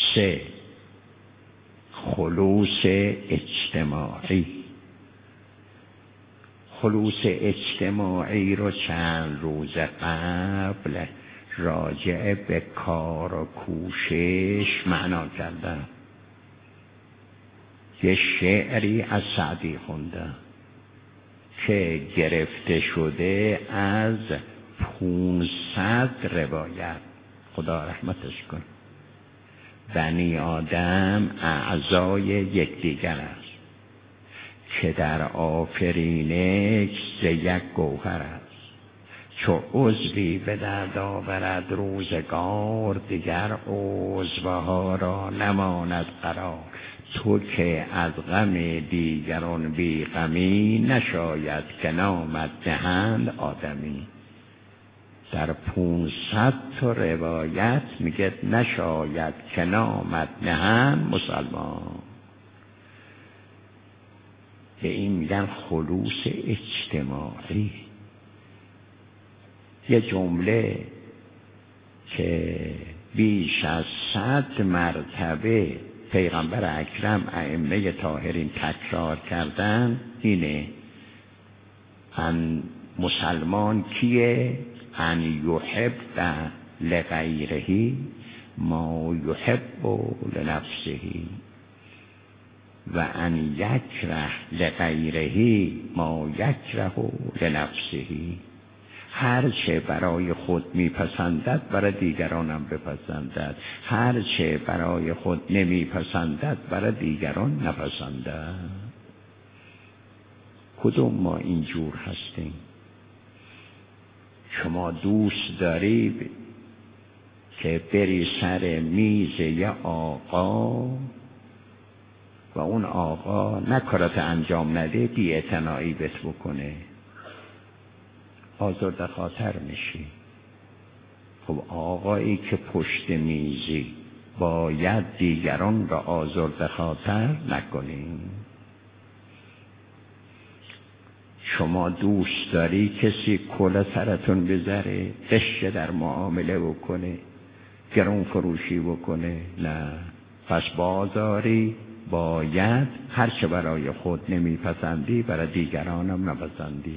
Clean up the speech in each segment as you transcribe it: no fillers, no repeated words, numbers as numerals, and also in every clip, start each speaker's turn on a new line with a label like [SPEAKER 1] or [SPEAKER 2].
[SPEAKER 1] 3. خلوص اجتماعی. خلوص اجتماعی رو چند روز قبل راجع به کار و کوشش معنا کردم. یه شعری از سعدی خوندم که گرفته شده از 500 روایت. خدا رحمتش کن. بنی آدم اعضای یکدیگر است که در آفرینش ز یک گوهر است. چو عضوی به درد آورد روزگار، دیگر عضوها را نماند قرار. تو که از غم دیگران بی غمی، نشاید که نامت دهند آدمی. در 500 تا روایت میگه نشاید که نامت دهند مسلمان. به این میگن خلوص اجتماعی. یه جمله که بیش از 100 مرتبه پیغمبر اکرم ائمه طاهرین تکرار کردن اینه: ان مسلمان کیه؟ ان یحب لغیره ما یحب لنفسه و ان یکره لغیره ما یکره لنفسه. هر چه برای خود میپسندد برای دیگرانم بپسندد، هر چه برای خود نمیپسندد برای دیگران نپسندد. کدوم ما اینجور هستیم؟ شما دوست دارید که بری سر میز یه آقا و اون آقا نه کارات انجام نده، بی‌اعتنایی بهت بکنه، آزرده خاطر میشی. خب آقایی که پشت میزی باید دیگران را آزرده خاطر نکنیم. شما دوست داری کسی کله سرتون بذاره، قشه در معامله بکنه، گرون فروشی بکنه؟ نه. پس بازاری باید هرچه برای خود نمیپسندی برای دیگرانم نپسندی.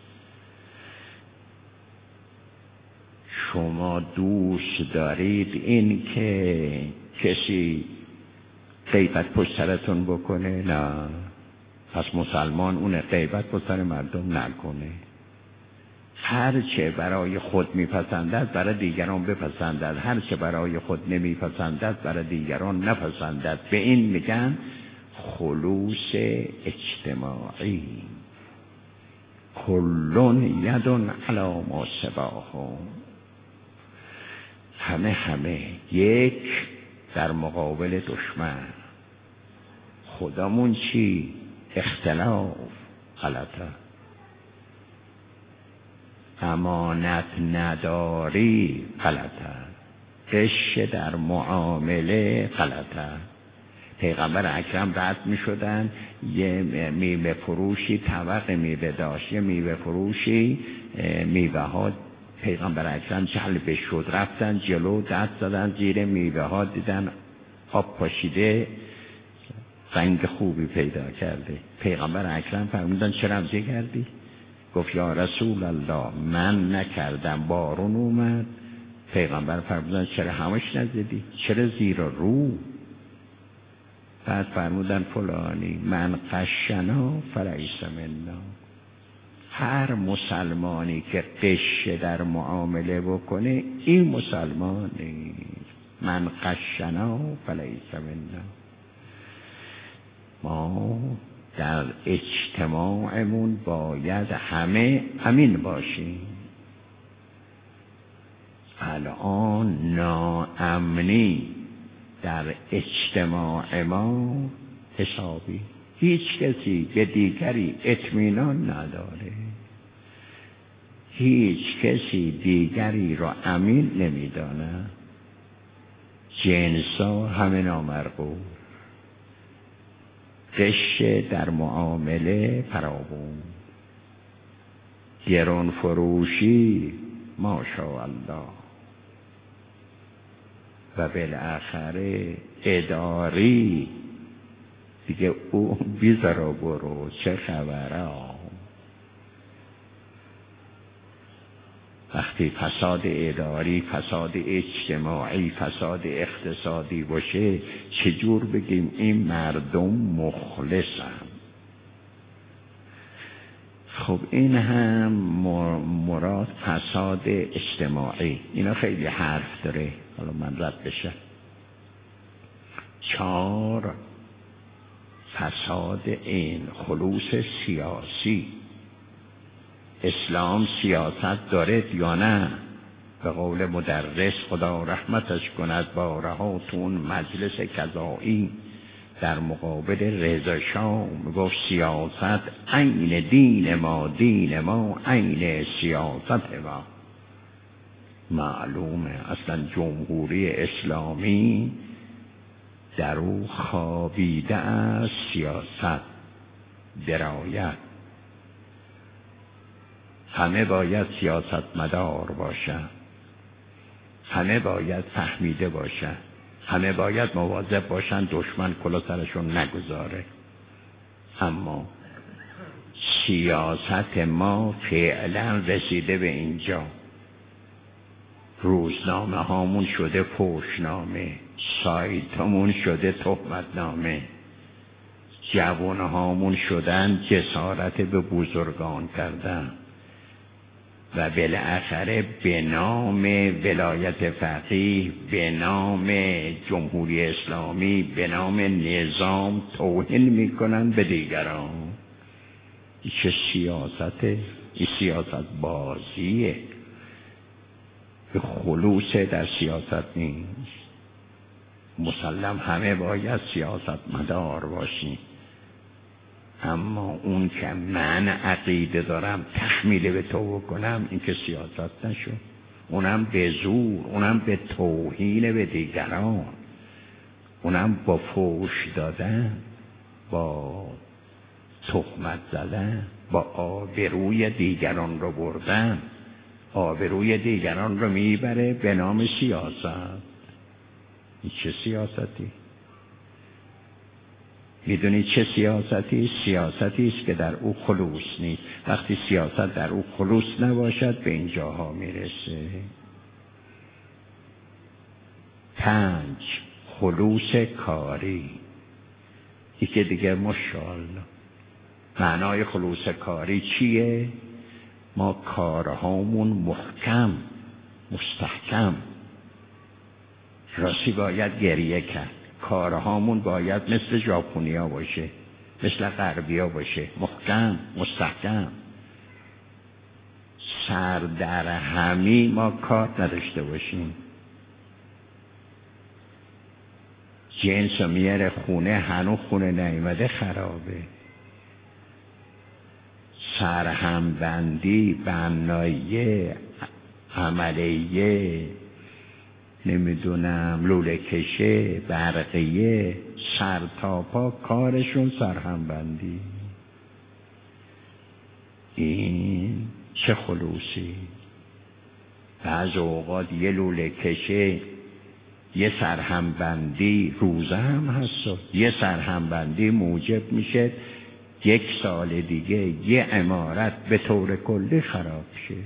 [SPEAKER 1] شما دوست دارید این که کسی غیبت پشت سرتون بکنه؟ نه. پس مسلمان اون غیبت پشت سر مردم نکنه. هر چه برای خود میپسندد برای دیگران بپسندد، هر چه برای خود نمیپسندد برای دیگران نپسندد. به این میگن خلوص اجتماعی. کلون یدون علی ما سواهم. همه یک در مقابل دشمن. خودمون چی؟ اختلاف غلطه. امانت نداری غلطه. غش در معامله غلطه. پیغمبر اکرم رد می شدن، یه میوه فروشی طبق میوه داشت، یه میوه فروشی میوه ها پیغمبر اکرم جلب شد، رفتن جلو، دست زدن زیر میوه ها، دیدن آب پاشیده، رنگ خوبی پیدا کرده. پیغمبر اکرم فرمودن چرا همچین کردی؟ گفت یا رسول الله من نکردم، بارون اومد. پیغمبر فرمودن چرا همش نزدی؟ چرا زیر رو؟ بعد فرمودن فلانی من قشنا فلیس منا. هر مسلمانی که قش در معامله بکنه این مسلمان نیست. من قشنا فلیس منا. ما در اجتماعمون باید همه امین باشیم. الان ناامنی در اجتماع ما حسابی. هیچ کسی به دیگری اطمینان نداره، هیچ کسی دیگری را امین نمیدانه. جنسا همه نامرغوب، غش در معامله فراوون، گران فروشی ماشاءالله. و بالاخره اداری دیگه او بیزارا برو چه خبره. وقتی فساد اداری، فساد اجتماعی، فساد اقتصادی باشه چجور بگیم این مردم مخلصن؟ خب این هم مراد فساد اجتماعی. اینا خیلی حرف داره، حالا من رد بشه. 4 فساد این خلوص سیاسی. اسلام سیاست داره یا نه؟ به قول مدرس خدا رحمتش کند بارهاتون مجلس قضایی در مقابل رضا شاه گفت سیاست عین دین ما، دین ما عین سیاست ما. معلومه اصلا جمهوری اسلامی در او خوابیده از سیاست، درایت. همه باید سیاست مدار باشن، همه باید فهمیده باشن، همه باید مواظب باشن دشمن کلا سرشون نگذاره. اما سیاست ما فعلا رسیده به اینجا. روزنامه هامون شده پوشنامه، سایت همون شده تهمتنامه، جوان هامون شدن جسارت به بزرگان کردن و بالاخره به نام ولایت فقیه، به نام جمهوری اسلامی، به نام نظام توهین میکنن به دیگران. این چه سیاسته؟ این سیاست بازیه. به خلوص در سیاست نیست. مسلم همه باید سیاست مدار باشیم، اما اون که من عقیده دارم تحمیل به تو بکنم این که سیاست نشد. اونم به زور، اونم به توهین به دیگران، اونم با فوش دادن، با تهمت زدن، با آبروی دیگران رو بردن. آبروی دیگران رو میبره به نام سیاست. این چه سیاستی؟ میدونی چه سیاستی؟ سیاستی است که در او خلوص نیست. وقتی سیاست در او خلوص نباشد به این جاها میرسه. 5 خلوص کاری. این که دیگه ماشاءالله. معنای خلوص کاری چیه؟ ما کارهامون محکم، مستحکم. راستی باید گریه کرد. کارهامون باید مثل ژاپنیا باشه، مثل غربیا باشه، محکم، مستحکم. سر در همی ما کار نداشته باشیم. جنس میاره خونه، هنو خونه نیامده خرابه. سرهمبندی، بنایه، عملیه، نمیدونم لوله کشه، برقیه، سر تا پا کارشون سرهمبندی. این چه خلوصی؟ بعض اوقات یه لوله کشه، یه سرهمبندی روزه هم هست، یه سرهمبندی موجب میشه 1 سال دیگه یه عمارت به طور کلی خراب شه.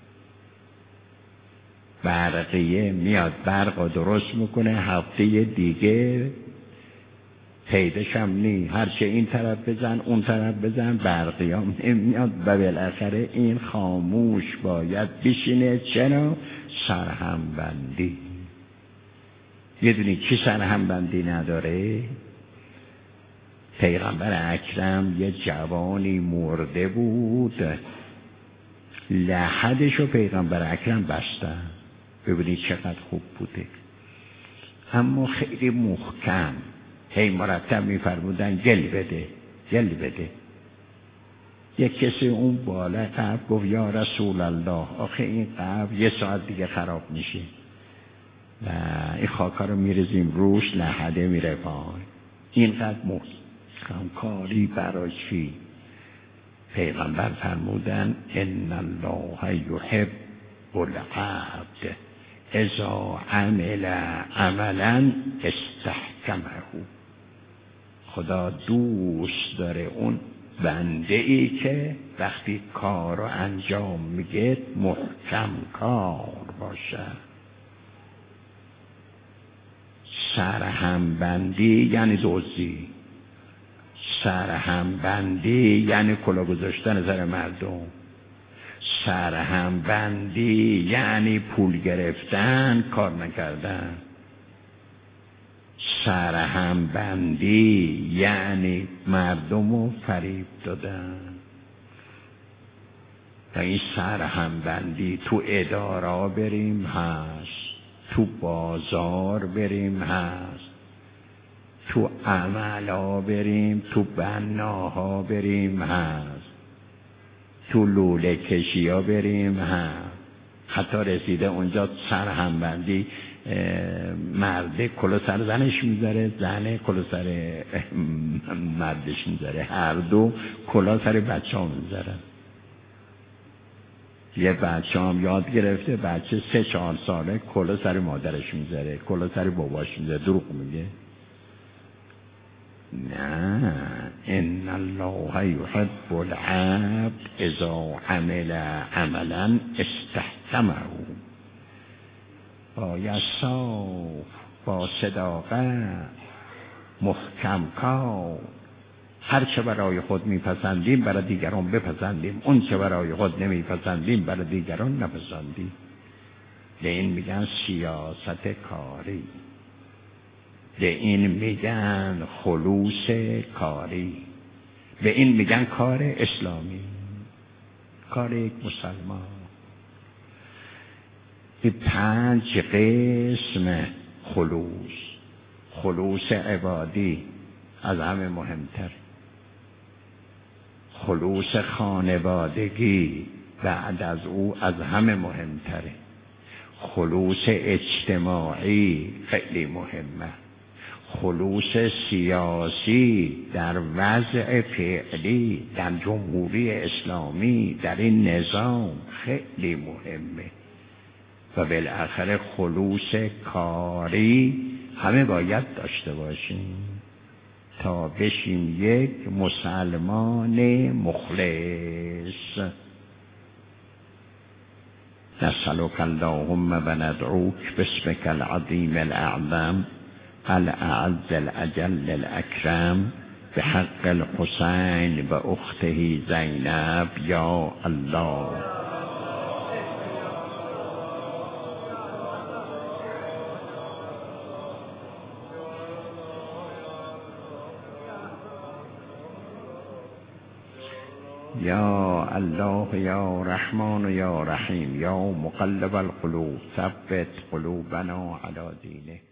[SPEAKER 1] برقیه میاد برق رو درست میکنه، هفته دیگه پیداش هم نی، هرچه این طرف بزن اون طرف بزن برقیه هم نمیاد و بالاخره این خاموش باید بشینه. چرا؟ سرهمبندی. میدونی کی سرهمبندی نداره؟ پیغمبر اکرم یه جوانی مرده بود، لحدشو پیغمبر اکرم بستن. ببینید چقدر خوب بوده. اما خیلی محکم، هی مرتب میفرمودن گل بده، گل بده. یک کسی اون بالا قبر گفت یا رسول الله آخه این قبر 1 ساعت دیگه خراب میشه و این خاکا رو میریزیم روش، لحده میره پای. اینقدر کاری برای چی؟ پیغمبر فرمودن ان الله یحب العبد اذا عمل عملا استحکمه. خدا دوست داره اون بنده ای که وقتی کار رو انجام میگه محکم کار باشه. سرهم بندی یعنی دزدی، سرهم بندی یعنی کلاه گذاشتن سر مردم، سرهم بندی یعنی پول گرفتن کار نکردن، سرهم بندی یعنی مردم رو فریب دادن. و این سرهم بندی تو ادارا بریم هست، تو بازار بریم هست، تو عملا بریم، تو بناها بریم هست، تو لوله کشی ها بریم هست. حتی رسیده اونجا سرهم بندی مرده کلاه سر زنش میذاره، زنه کلاه سر مردش میذاره، هر دو کلاه سر بچه ها میذاره. یه بچه هم یاد گرفته، بچه 3-4 ساله کلاه سر مادرش میذاره، کلاه سر باباش میذاره. دروغ میگه؟ نه، ان الله یحب العبد اذا عمل عملا استحکمه. با یصاف، با صداقت، محکم کار، هر چه برای خود میپسندیم برای دیگران بپسندیم، اون چه برای خود نمیپسندیم برای دیگران نپسندیم. به این میگن سیاست کاری، به این میگن خلوص کاری، به این میگن کار اسلامی، کار یک مسلمان. به 5 قسم خلوص، خلوص عبادی از همه مهمتر، خلوص خانوادگی بعد از او از همه مهمتره، خلوص اجتماعی خیلی مهمه، خلوص سیاسی در وضع فعلی در جمهوری اسلامی در این نظام خیلی مهمه، و بالاخره خلوص کاری همه باید داشته باشیم تا بشیم یک مسلمان مخلص. نسألك اللهم و ندعوك باسمك العظیم الاعظم الاعز الاجل الاکرم بحق الحسین و اخته زینب یا الله. یا الله یا رحمان یا رحیم یا مقلب القلوب ثبت قلوبنا علی دینه.